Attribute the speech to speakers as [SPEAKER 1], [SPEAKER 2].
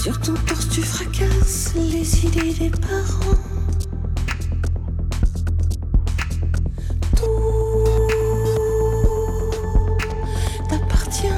[SPEAKER 1] Sur ton torse tu fracasses les idées des parents.